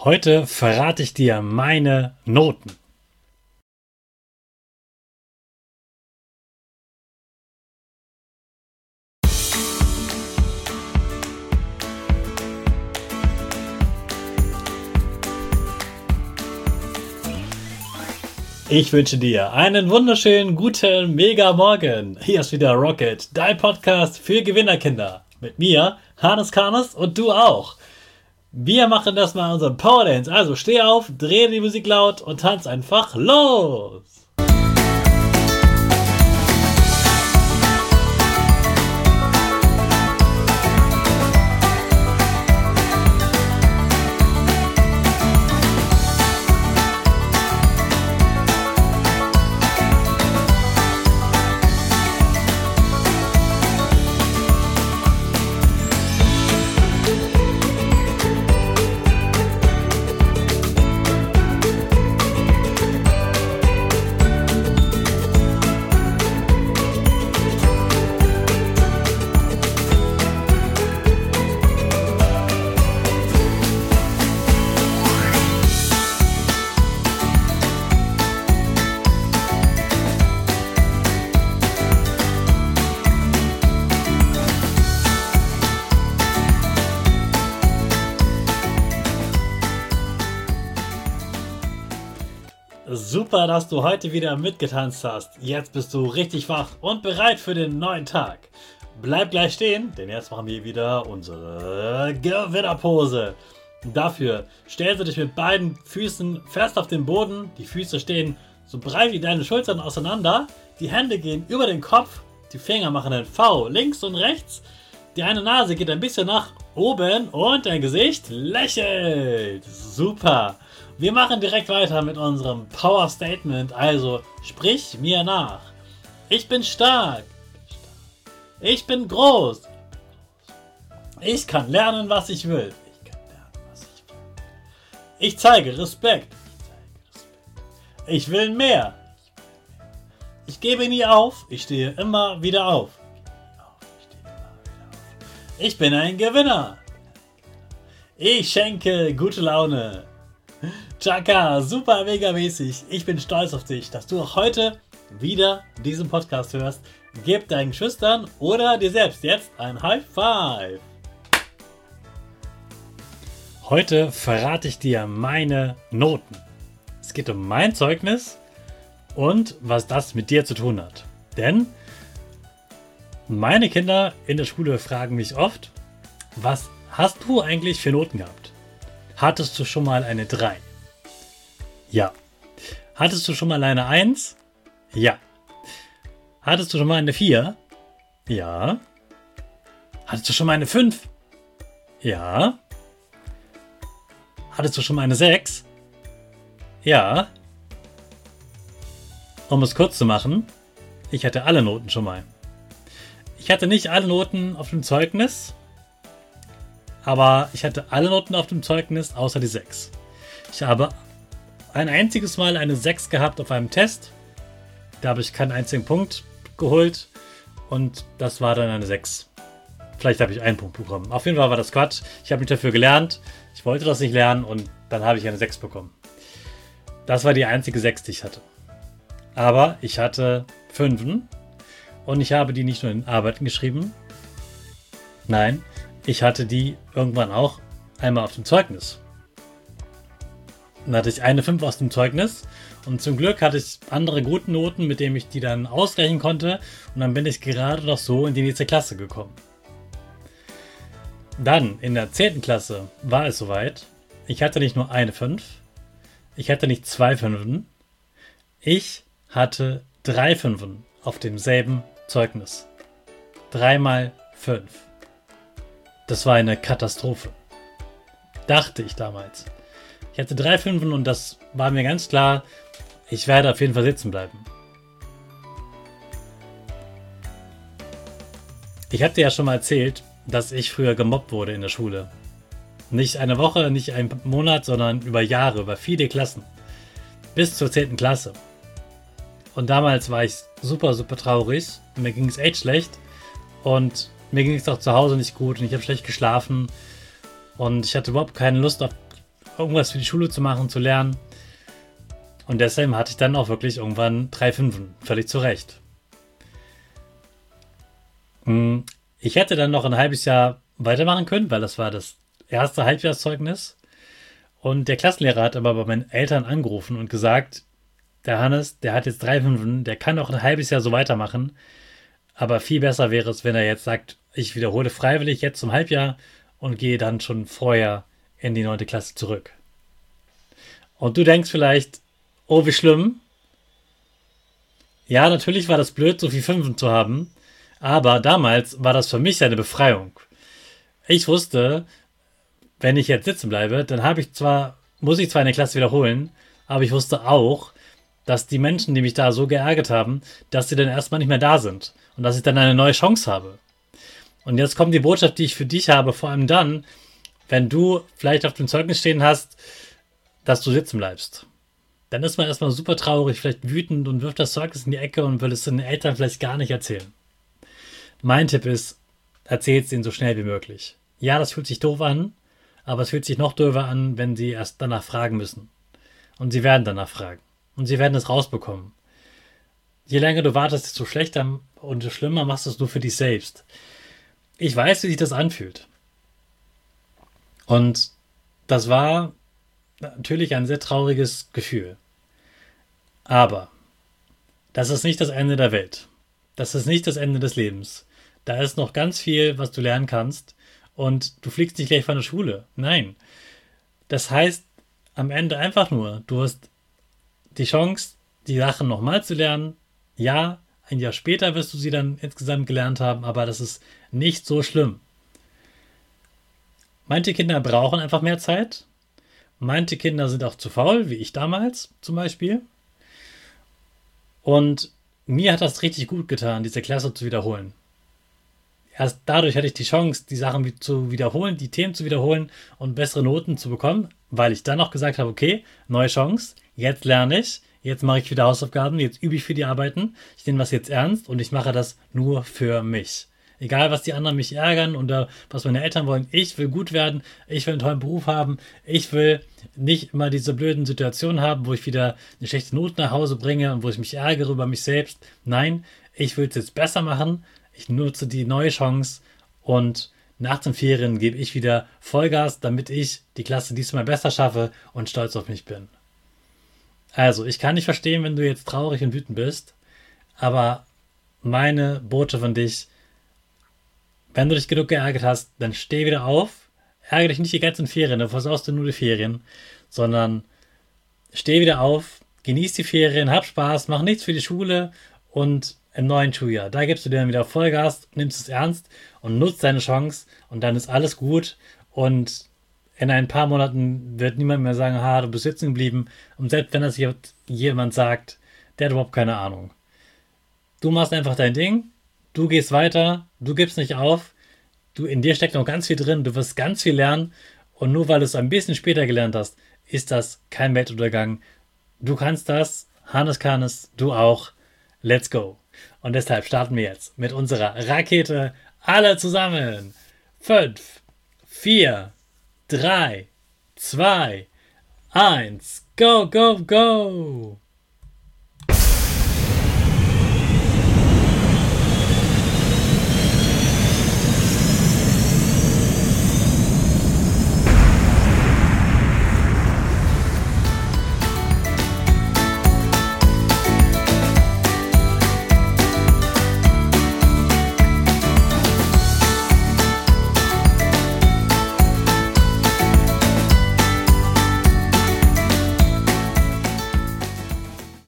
Heute verrate ich dir meine Noten. Ich wünsche dir einen wunderschönen, guten, mega Morgen. Hier ist wieder Rocket, dein Podcast für Gewinnerkinder. Mit mir, Hannes Karnes, und du auch. Wir machen das mal unseren Power Dance. Also steh auf, dreh die Musik laut und tanz einfach los. Super, dass du heute wieder mitgetanzt hast. Jetzt bist du richtig wach und bereit für den neuen Tag. Bleib gleich stehen, denn jetzt machen wir wieder unsere Gewinnerpose. Dafür stellst du dich mit beiden Füßen fest auf den Boden. Die Füße stehen so breit wie deine Schultern auseinander. Die Hände gehen über den Kopf. Die Finger machen ein V links und rechts. Die eine Nase geht ein bisschen nach oben und dein Gesicht lächelt. Super. Wir machen direkt weiter mit unserem Power Statement, also sprich mir nach. Ich bin stark. Ich bin groß. Ich kann lernen, was ich will. Ich zeige Respekt. Ich will mehr. Ich gebe nie auf. Ich stehe immer wieder auf. Ich bin ein Gewinner. Ich schenke gute Laune. Chaka, super mega mäßig. Ich bin stolz auf dich, dass du auch heute wieder diesen Podcast hörst. Gib deinen Geschwistern oder dir selbst jetzt ein High Five. Heute verrate ich dir meine Noten. Es geht um mein Zeugnis und was das mit dir zu tun hat. Denn meine Kinder in der Schule fragen mich oft, was hast du eigentlich für Noten gehabt? Hattest du schon mal eine 3? Ja. Hattest du schon mal eine 1? Ja. Hattest du schon mal eine 4? Ja. Hattest du schon mal eine 5? Ja. Hattest du schon mal eine 6? Ja. Um es kurz zu machen, ich hatte alle Noten schon mal. Ich hatte nicht alle Noten auf dem Zeugnis, aber ich hatte alle Noten auf dem Zeugnis außer die 6. Ich habe ein einziges Mal eine 6 gehabt auf einem Test. Da habe ich keinen einzigen Punkt geholt und das war dann eine 6. Vielleicht habe ich einen Punkt bekommen. Auf jeden Fall war das Quatsch. Ich habe nicht dafür gelernt. Ich wollte das nicht lernen und dann habe ich eine 6 bekommen. Das war die einzige 6, die ich hatte. Aber ich hatte 5 und ich habe die nicht nur in Arbeiten geschrieben. Nein, ich hatte die irgendwann auch einmal auf dem Zeugnis. Dann hatte ich eine 5 aus dem Zeugnis und zum Glück hatte ich andere gute Noten, mit denen ich die dann ausgleichen konnte und dann bin ich gerade noch so in die nächste Klasse gekommen. Dann in der 10. Klasse war es soweit. Ich hatte nicht nur eine 5, ich hatte nicht 2 5, ich hatte 3 5 auf demselben Zeugnis. 3 mal 5. Das war eine Katastrophe. Dachte ich damals. Ich hatte 3 5 und das war mir ganz klar, ich werde auf jeden Fall sitzen bleiben. Ich hatte ja schon mal erzählt, dass ich früher gemobbt wurde in der Schule. Nicht eine Woche, nicht einen Monat, sondern über Jahre, über viele Klassen. Bis zur 10. Klasse. Und damals war ich super, super traurig. Mir ging es echt schlecht. Und mir ging es auch zu Hause nicht gut und ich habe schlecht geschlafen. Und ich hatte überhaupt keine Lust auf irgendwas für die Schule zu machen, zu lernen. Und deshalb hatte ich dann auch wirklich irgendwann 3 Fünfen. Völlig zu Recht. Ich hätte dann noch ein halbes Jahr weitermachen können, weil das war das erste Halbjahreszeugnis. Und der Klassenlehrer hat aber bei meinen Eltern angerufen und gesagt, der Hannes, der hat jetzt 3 Fünfen, der kann auch ein halbes Jahr so weitermachen. Aber viel besser wäre es, wenn er jetzt sagt, ich wiederhole freiwillig jetzt zum Halbjahr und gehe dann schon vorher in die 9. Klasse zurück. Und du denkst vielleicht, oh, wie schlimm. Ja, natürlich war das blöd, so viel Fünfen zu haben. Aber damals war das für mich eine Befreiung. Ich wusste, wenn ich jetzt sitzen bleibe, dann muss ich zwar eine Klasse wiederholen, aber ich wusste auch, dass die Menschen, die mich da so geärgert haben, dass sie dann erstmal nicht mehr da sind und dass ich dann eine neue Chance habe. Und jetzt kommt die Botschaft, die ich für dich habe, vor allem dann, wenn du vielleicht auf dem Zeugnis stehen hast, dass du sitzen bleibst. Dann ist man erstmal super traurig, vielleicht wütend und wirft das Zeugnis in die Ecke und will es den Eltern vielleicht gar nicht erzählen. Mein Tipp ist, erzähl es ihnen so schnell wie möglich. Ja, das fühlt sich doof an, aber es fühlt sich noch doofer an, wenn sie erst danach fragen müssen. Und sie werden danach fragen. Und sie werden es rausbekommen. Je länger du wartest, desto schlechter und desto schlimmer machst du es nur für dich selbst. Ich weiß, wie sich das anfühlt. Und das war natürlich ein sehr trauriges Gefühl. Aber das ist nicht das Ende der Welt. Das ist nicht das Ende des Lebens. Da ist noch ganz viel, was du lernen kannst. Und du fliegst nicht gleich von der Schule. Nein. Das heißt am Ende einfach nur, du hast die Chance, die Sachen nochmal zu lernen. Ja, ein Jahr später wirst du sie dann insgesamt gelernt haben, aber das ist nicht so schlimm. Manche Kinder brauchen einfach mehr Zeit. Manche Kinder sind auch zu faul, wie ich damals zum Beispiel. Und mir hat das richtig gut getan, diese Klasse zu wiederholen. Erst dadurch hatte ich die Chance, die Sachen zu wiederholen, die Themen zu wiederholen und bessere Noten zu bekommen, weil ich dann auch gesagt habe, okay, neue Chance, jetzt lerne ich, jetzt mache ich wieder Hausaufgaben, jetzt übe ich für die Arbeiten, ich nehme das jetzt ernst und ich mache das nur für mich. Egal, was die anderen mich ärgern oder was meine Eltern wollen, ich will gut werden, ich will einen tollen Beruf haben, ich will nicht immer diese blöden Situationen haben, wo ich wieder eine schlechte Note nach Hause bringe und wo ich mich ärgere über mich selbst. Nein, ich will es jetzt besser machen, ich nutze die neue Chance und nach den Ferien gebe ich wieder Vollgas, damit ich die Klasse diesmal besser schaffe und stolz auf mich bin. Also, ich kann nicht verstehen, wenn du jetzt traurig und wütend bist, aber meine Botschaft an dich: Wenn du dich genug geärgert hast, dann steh wieder auf. Ärgere dich nicht die ganzen Ferien, dann versaust du nur die Ferien, sondern steh wieder auf, genieß die Ferien, hab Spaß, mach nichts für die Schule und im neuen Schuljahr, da gibst du dir dann wieder Vollgas, nimmst es ernst und nutzt deine Chance und dann ist alles gut und in ein paar Monaten wird niemand mehr sagen, du bist sitzen geblieben, und selbst wenn das jemand sagt, der hat überhaupt keine Ahnung. Du machst einfach dein Ding, du gehst weiter, du gibst nicht auf, in dir steckt noch ganz viel drin, du wirst ganz viel lernen und nur weil du es ein bisschen später gelernt hast, ist das kein Weltuntergang. Du kannst das, Hannes kann es, du auch. Let's go. Und deshalb starten wir jetzt mit unserer Rakete alle zusammen. 5, 4, 3, 2, 1, go, go, go!